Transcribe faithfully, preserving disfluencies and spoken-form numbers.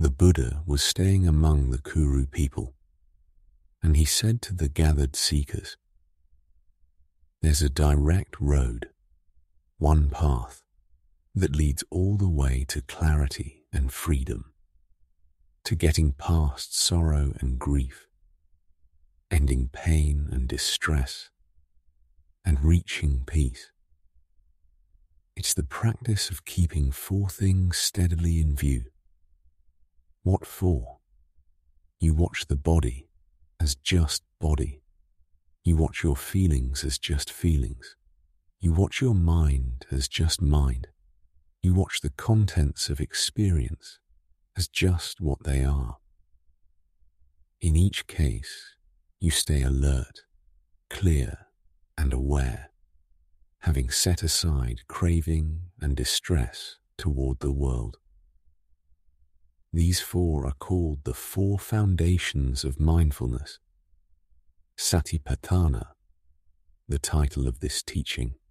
The Buddha was staying among the Kuru people, and he said to the gathered seekers, "There's a direct road, one path, that leads all the way to clarity and freedom, to getting past sorrow and grief, ending pain and distress, and reaching peace. It's the practice of keeping four things steadily in view. What for? You watch the body as just body. You watch your feelings as just feelings. You watch your mind as just mind. You watch the contents of experience as just what they are. In each case, you stay alert, clear, and aware, having set aside craving and distress toward the world. These four are called the four foundations of mindfulness. Satipatthana, the title of this teaching,